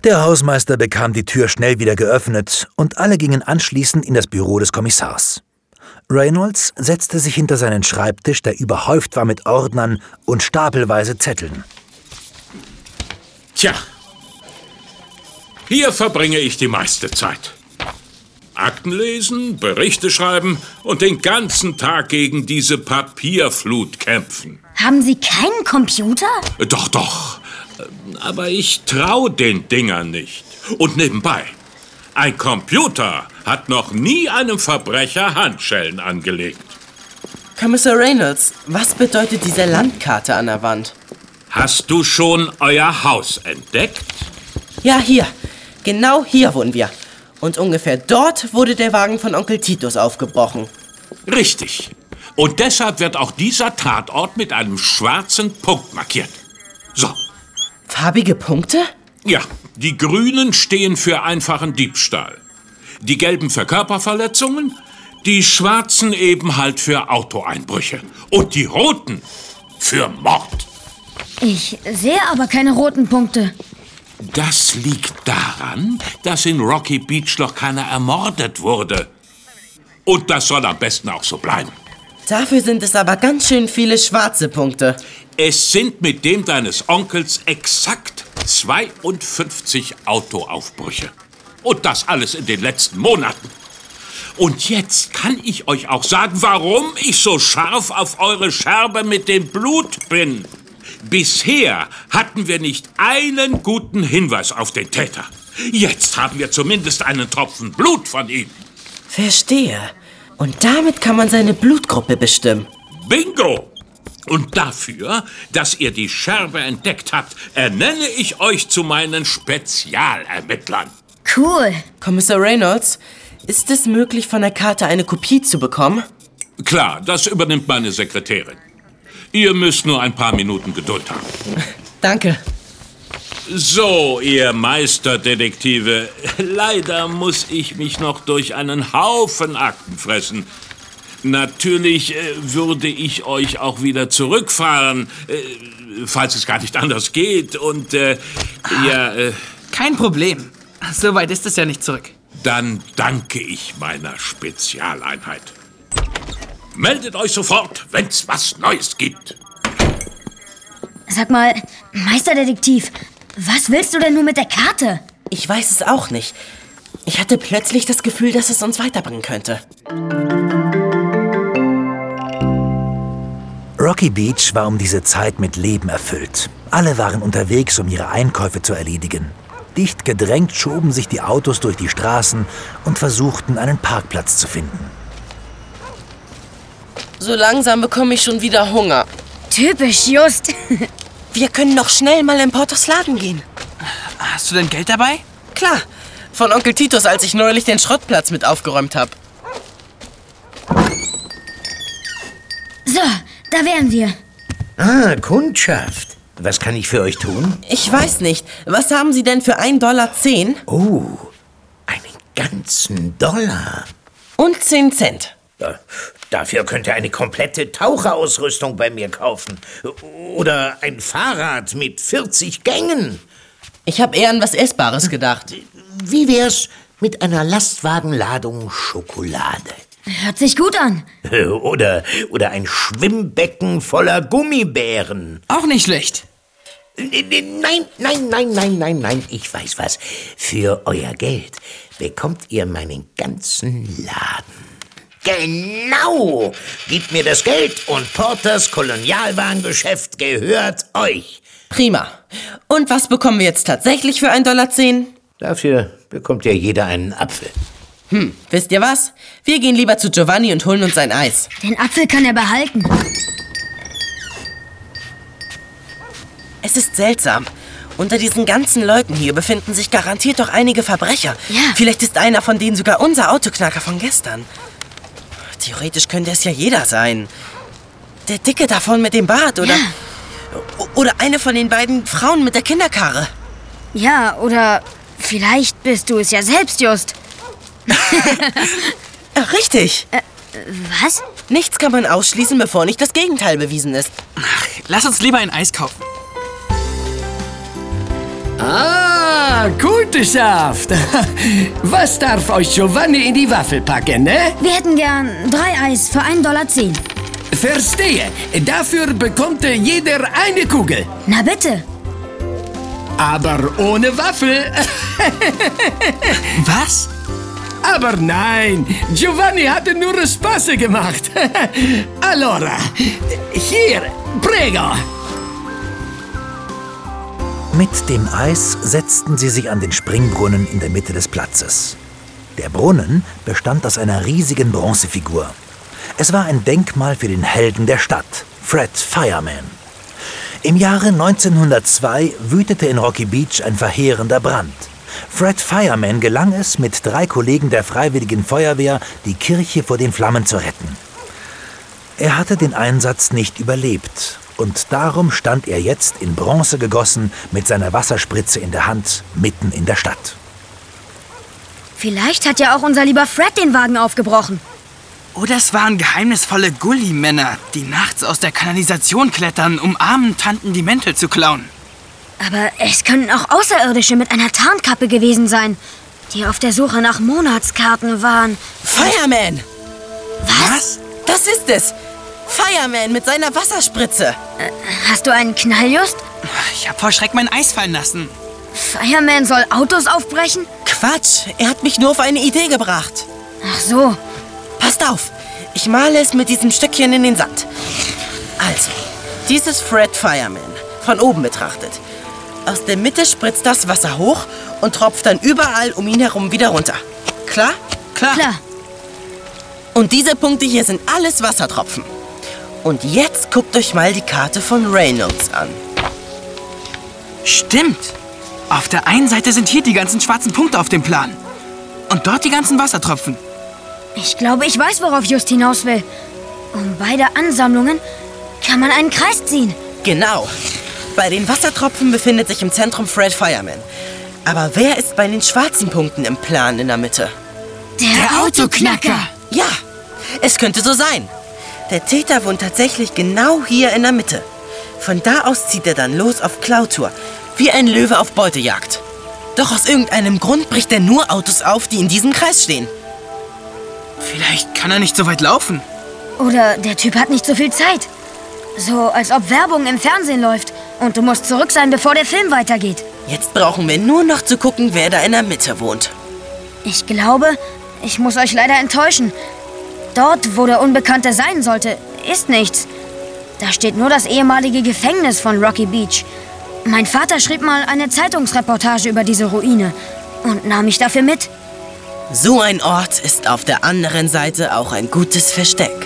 Der Hausmeister bekam die Tür schnell wieder geöffnet und alle gingen anschließend in das Büro des Kommissars. Reynolds setzte sich hinter seinen Schreibtisch, der überhäuft war mit Ordnern und stapelweise Zetteln. Tja, hier verbringe ich die meiste Zeit. Akten lesen, Berichte schreiben und den ganzen Tag gegen diese Papierflut kämpfen. Haben Sie keinen Computer? Doch. Aber ich traue den Dingern nicht. Und nebenbei, ein Computer hat noch nie einem Verbrecher Handschellen angelegt. Kommissar Reynolds, was bedeutet diese Landkarte an der Wand? Hast du schon euer Haus entdeckt? Ja, hier. Genau hier wohnen wir. Und ungefähr dort wurde der Wagen von Onkel Titus aufgebrochen. Richtig. Und deshalb wird auch dieser Tatort mit einem schwarzen Punkt markiert. So. Farbige Punkte? Ja, die grünen stehen für einfachen Diebstahl. Die gelben für Körperverletzungen, die schwarzen eben halt für Autoeinbrüche. Und die roten für Mord. Ich sehe aber keine roten Punkte. Das liegt daran, dass in Rocky Beach noch keiner ermordet wurde. Und das soll am besten auch so bleiben. Dafür sind es aber ganz schön viele schwarze Punkte. Es sind mit dem deines Onkels exakt 52 Autoaufbrüche. Und das alles in den letzten Monaten. Und jetzt kann ich euch auch sagen, warum ich so scharf auf eure Scherbe mit dem Blut bin. Bisher hatten wir nicht einen guten Hinweis auf den Täter. Jetzt haben wir zumindest einen Tropfen Blut von ihm. Verstehe. Und damit kann man seine Blutgruppe bestimmen. Bingo! Und dafür, dass ihr die Scherbe entdeckt habt, ernenne ich euch zu meinen Spezialermittlern. Cool. Kommissar Reynolds, ist es möglich, von der Karte eine Kopie zu bekommen? Klar, das übernimmt meine Sekretärin. Ihr müsst nur ein paar Minuten Geduld haben. Danke. So, ihr Meisterdetektive, leider muss ich mich noch durch einen Haufen Akten fressen. Natürlich würde ich euch auch wieder zurückfahren, falls es gar nicht anders geht. Und Kein Problem. So weit ist es ja nicht zurück. Dann danke ich meiner Spezialeinheit. Meldet euch sofort, wenn's was Neues gibt. Sag mal, Meisterdetektiv, was willst du denn nur mit der Karte? Ich weiß es auch nicht. Ich hatte plötzlich das Gefühl, dass es uns weiterbringen könnte. Rocky Beach war um diese Zeit mit Leben erfüllt. Alle waren unterwegs, um ihre Einkäufe zu erledigen. Dicht gedrängt schoben sich die Autos durch die Straßen und versuchten, einen Parkplatz zu finden. So langsam bekomme ich schon wieder Hunger. Typisch, Just. Wir können noch schnell mal in Portos Laden gehen. Hast du denn Geld dabei? Klar, von Onkel Titus, als ich neulich den Schrottplatz mit aufgeräumt habe. So, da wären wir. Ah, Kundschaft. Was kann ich für euch tun? Ich weiß nicht. Was haben Sie denn für $1,10? Oh, einen ganzen Dollar. Und 10 Cent. Dafür könnt ihr eine komplette Taucherausrüstung bei mir kaufen. Oder ein Fahrrad mit 40 Gängen. Ich habe eher an was Essbares gedacht. Wie wär's mit einer Lastwagenladung Schokolade? Hört sich gut an. Oder ein Schwimmbecken voller Gummibären. Auch nicht schlecht. Nein, ich weiß was. Für euer Geld bekommt ihr meinen ganzen Laden. Genau! Gebt mir das Geld und Porters Kolonialwarengeschäft gehört euch. Prima. Und was bekommen wir jetzt tatsächlich für $1,10? Dafür bekommt ja jeder einen Apfel. Wisst ihr was? Wir gehen lieber zu Giovanni und holen uns ein Eis. Den Apfel kann er behalten. Es ist seltsam. Unter diesen ganzen Leuten hier befinden sich garantiert doch einige Verbrecher. Ja. Vielleicht ist einer von denen sogar unser Autoknacker von gestern. Theoretisch könnte es ja jeder sein. Der Dicke davon mit dem Bart, oder? Ja. Oder eine von den beiden Frauen mit der Kinderkarre. Ja, oder vielleicht bist du es ja selbst, Just. Richtig. Was? Nichts kann man ausschließen, bevor nicht das Gegenteil bewiesen ist. Ach, lass uns lieber ein Eis kaufen. Ah, gute Saft. Was darf euch Giovanni in die Waffel packen, ne? Wir hätten gern 3 Eis für $1,10. Verstehe. Dafür bekommt jeder eine Kugel. Na bitte. Aber ohne Waffel. Was? Aber nein, Giovanni hatte nur Spaß gemacht. Allora, hier, prego. Mit dem Eis setzten sie sich an den Springbrunnen in der Mitte des Platzes. Der Brunnen bestand aus einer riesigen Bronzefigur. Es war ein Denkmal für den Helden der Stadt, Fred Fireman. Im Jahre 1902 wütete in Rocky Beach ein verheerender Brand. Fred Fireman gelang es, mit 3 Kollegen der Freiwilligen Feuerwehr die Kirche vor den Flammen zu retten. Er hatte den Einsatz nicht überlebt und darum stand er jetzt in Bronze gegossen mit seiner Wasserspritze in der Hand mitten in der Stadt. Vielleicht hat ja auch unser lieber Fred den Wagen aufgebrochen. Oder es waren geheimnisvolle Gully-Männer, die nachts aus der Kanalisation klettern, um armen Tanten die Mäntel zu klauen. Aber es könnten auch Außerirdische mit einer Tarnkappe gewesen sein, die auf der Suche nach Monatskarten waren. Fireman! Was? Das ist es! Fireman mit seiner Wasserspritze. Hast du einen Knall, Just? Ich hab vor Schreck mein Eis fallen lassen. Fireman soll Autos aufbrechen? Quatsch, er hat mich nur auf eine Idee gebracht. Ach so. Passt auf, ich male es mit diesem Stückchen in den Sand. Also, dieses Fred Fireman, von oben betrachtet. Aus der Mitte spritzt das Wasser hoch und tropft dann überall um ihn herum wieder runter. Klar? Klar. Und diese Punkte hier sind alles Wassertropfen. Und jetzt guckt euch mal die Karte von Reynolds an. Stimmt. Auf der einen Seite sind hier die ganzen schwarzen Punkte auf dem Plan. Und dort die ganzen Wassertropfen. Ich glaube, ich weiß, worauf Just hinaus will. Um beide Ansammlungen kann man einen Kreis ziehen. Genau. Bei den Wassertropfen befindet sich im Zentrum Fred Fireman. Aber wer ist bei den schwarzen Punkten im Plan in der Mitte? Der Autoknacker. Ja, es könnte so sein. Der Täter wohnt tatsächlich genau hier in der Mitte. Von da aus zieht er dann los auf Klautour, wie ein Löwe auf Beutejagd. Doch aus irgendeinem Grund bricht er nur Autos auf, die in diesem Kreis stehen. Vielleicht kann er nicht so weit laufen. Oder der Typ hat nicht so viel Zeit. So, als ob Werbung im Fernsehen läuft und du musst zurück sein, bevor der Film weitergeht. Jetzt brauchen wir nur noch zu gucken, wer da in der Mitte wohnt. Ich glaube, ich muss euch leider enttäuschen. Dort, wo der Unbekannte sein sollte, ist nichts. Da steht nur das ehemalige Gefängnis von Rocky Beach. Mein Vater schrieb mal eine Zeitungsreportage über diese Ruine und nahm mich dafür mit. So ein Ort ist auf der anderen Seite auch ein gutes Versteck.